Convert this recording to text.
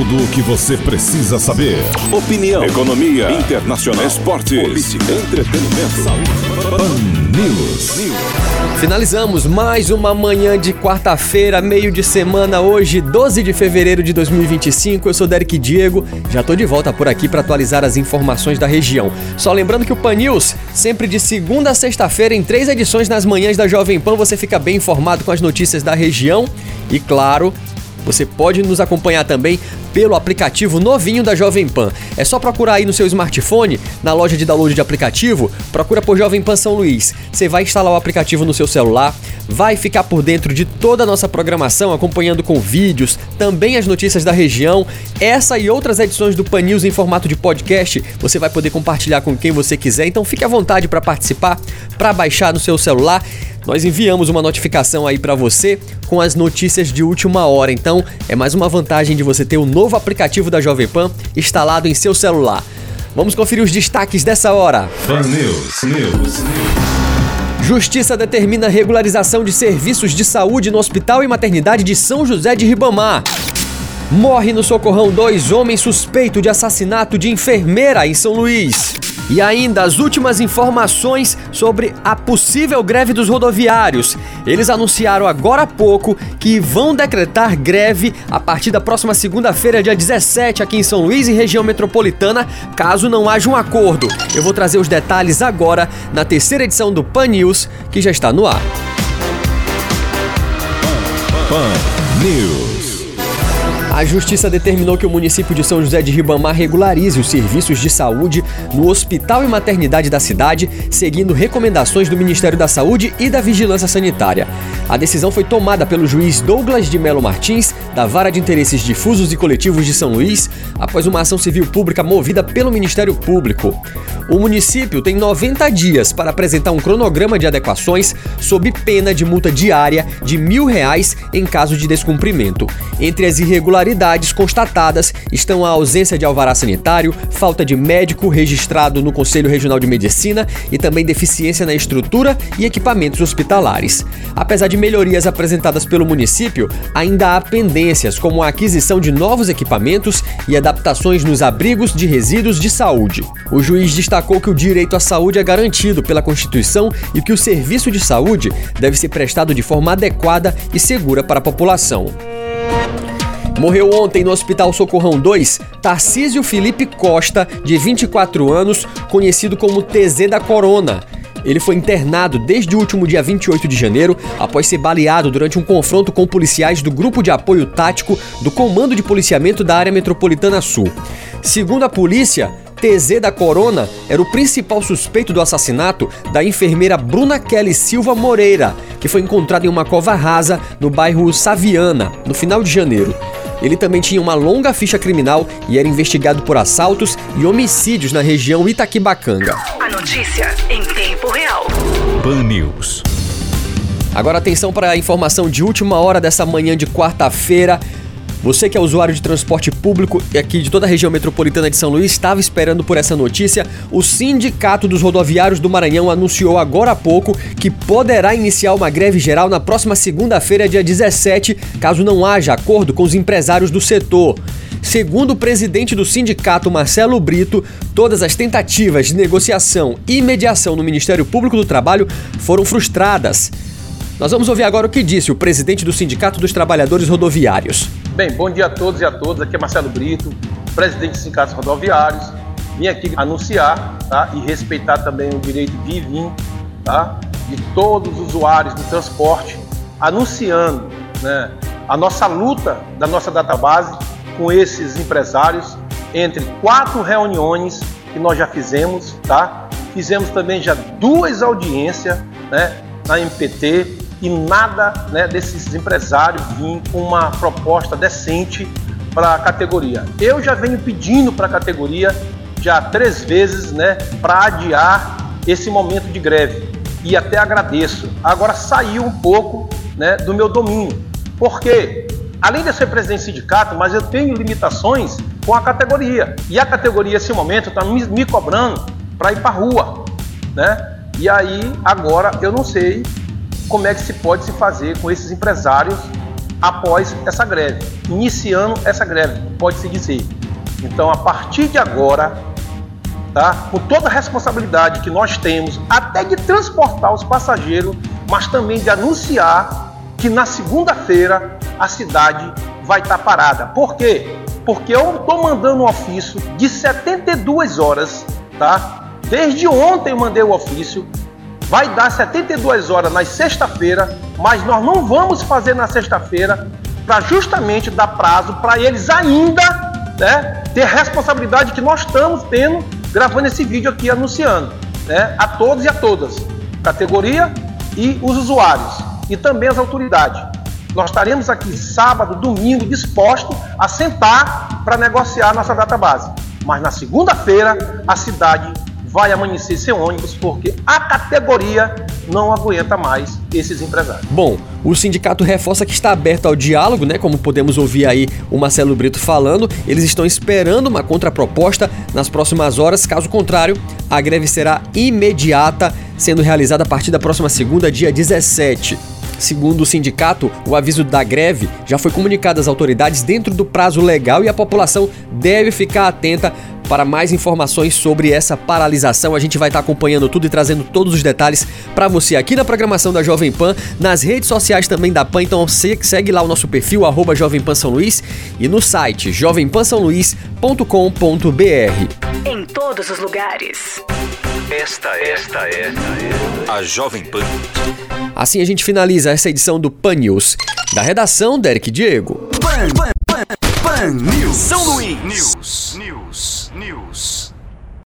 Tudo o que você precisa saber. Opinião, economia, internacional, esportes, política, entretenimento, saúde. Pan News. Finalizamos mais uma manhã de quarta-feira, meio de semana, hoje, 12 de fevereiro de 2025. Eu sou Derek Diego, já tô de volta por aqui para atualizar as informações da região. Só lembrando que o Pan News, sempre de segunda a sexta-feira, em 3 edições nas manhãs da Jovem Pan, você fica bem informado com as notícias da região e, claro, você pode nos acompanhar também pelo aplicativo novinho da Jovem Pan. É só procurar aí no seu smartphone, na loja de download de aplicativo, procura por Jovem Pan São Luís. Você vai instalar o aplicativo no seu celular, vai ficar por dentro de toda a nossa programação, acompanhando com vídeos, também as notícias da região. Essa e outras edições do Pan News em formato de podcast, você vai poder compartilhar com quem você quiser, então fique à vontade para participar, para baixar no seu celular. Nós enviamos uma notificação aí para você com as notícias de última hora, então é mais uma vantagem de você ter o novo aplicativo da Jovem Pan instalado em seu celular. Vamos conferir os destaques dessa hora. Pan News. Justiça determina regularização de serviços de saúde no Hospital e Maternidade de São José de Ribamar. Morre no Socorrão 2 homens suspeito de assassinato de enfermeira em São Luís. E ainda as últimas informações sobre a possível greve dos rodoviários. Eles anunciaram agora há pouco que vão decretar greve a partir da próxima segunda-feira, dia 17, aqui em São Luís e região metropolitana, caso não haja um acordo. Eu vou trazer os detalhes agora na terceira edição do Pan News, que já está no ar. Pan News. A Justiça determinou que o município de São José de Ribamar regularize os serviços de saúde no Hospital e Maternidade da cidade, seguindo recomendações do Ministério da Saúde e da Vigilância Sanitária. A decisão foi tomada pelo juiz Douglas de Melo Martins, da Vara de Interesses Difusos e Coletivos de São Luís, após uma ação civil pública movida pelo Ministério Público. O município tem 90 dias para apresentar um cronograma de adequações sob pena de multa diária de R$1.000 em caso de descumprimento. Entre as irregularidades constatadas estão a ausência de alvará sanitário, falta de médico registrado no Conselho Regional de Medicina e também deficiência na estrutura e equipamentos hospitalares. Apesar de melhorias apresentadas pelo município, ainda há pendências como a aquisição de novos equipamentos e adaptações nos abrigos de resíduos de saúde. O juiz destacou que o direito à saúde é garantido pela Constituição e que o serviço de saúde deve ser prestado de forma adequada e segura para a população. Morreu ontem no Hospital Socorrão 2, Tarcísio Felipe Costa, de 24 anos, conhecido como TZ da Corona. Ele foi internado desde o último dia 28 de janeiro, após ser baleado durante um confronto com policiais do Grupo de Apoio Tático do Comando de Policiamento da Área Metropolitana Sul. Segundo a polícia, TZ da Corona era o principal suspeito do assassinato da enfermeira Bruna Kelly Silva Moreira, que foi encontrada em uma cova rasa no bairro Saviana, no final de janeiro. Ele também tinha uma longa ficha criminal e era investigado por assaltos e homicídios na região Itaquibacanga. A notícia em tempo real. Pan News. Agora atenção para a informação de última hora dessa manhã de quarta-feira. Você que é usuário de transporte público aqui de toda a região metropolitana de São Luís estava esperando por essa notícia. O Sindicato dos Rodoviários do Maranhão anunciou agora há pouco que poderá iniciar uma greve geral na próxima segunda-feira, dia 17, caso não haja acordo com os empresários do setor. Segundo o presidente do sindicato, Marcelo Brito, todas as tentativas de negociação e mediação no Ministério Público do Trabalho foram frustradas. Nós vamos ouvir agora o que disse o presidente do Sindicato dos Trabalhadores Rodoviários. Bem, bom dia a todos e a todas. Aqui é Marcelo Brito, presidente dos sindicatos rodoviários. Vim aqui anunciar, e respeitar também o direito de ir e vir, de todos os usuários do transporte, anunciando, a nossa luta da nossa database com esses empresários, entre 4 reuniões que nós já fizemos, Fizemos também já 2 audiências, na MPT, e nada desses empresários vir com uma proposta decente para a categoria. Eu já venho pedindo para a categoria já 3 vezes para adiar esse momento de greve, e até agradeço. Agora saiu um pouco do meu domínio, porque além de ser presidente do sindicato, mas eu tenho limitações com a categoria, e a categoria nesse momento está me cobrando para ir para a rua, E aí agora eu não sei como é que se pode se fazer com esses empresários após essa greve, iniciando essa greve, pode-se dizer. Então, a partir de agora, tá, com toda a responsabilidade que nós temos, até de transportar os passageiros, mas também de anunciar que na segunda-feira a cidade vai estar parada. Por quê? Porque eu estou mandando um ofício de 72 horas, tá? Desde ontem eu mandei o ofício, vai dar 72 horas na sexta-feira, mas nós não vamos fazer na sexta-feira para justamente dar prazo para eles ainda, né, ter responsabilidade que nós estamos tendo gravando esse vídeo aqui anunciando, né, a todos e a todas, categoria e os usuários e também as autoridades. Nós estaremos aqui sábado, domingo, dispostos a sentar para negociar nossa data base. Mas na segunda-feira a cidade vai amanhecer sem ônibus porque a categoria não aguenta mais esses empresários. Bom, o sindicato reforça que está aberto ao diálogo, né? Como podemos ouvir aí o Marcelo Brito falando, eles estão esperando uma contraproposta nas próximas horas, caso contrário, a greve será imediata, sendo realizada a partir da próxima segunda, dia 17. Segundo o sindicato, o aviso da greve já foi comunicado às autoridades dentro do prazo legal e a população deve ficar atenta para mais informações sobre essa paralisação. A gente vai estar acompanhando tudo e trazendo todos os detalhes para você aqui na programação da Jovem Pan, nas redes sociais também da PAN, então segue lá o nosso perfil, @Jovem Pan São Luís, e no site jovempansaoluís.com.br. Em todos os lugares. Esta é a Jovem Pan. Assim a gente finaliza essa edição do Pan News. Da redação, Derek Diego. Pan News. São Luís. News.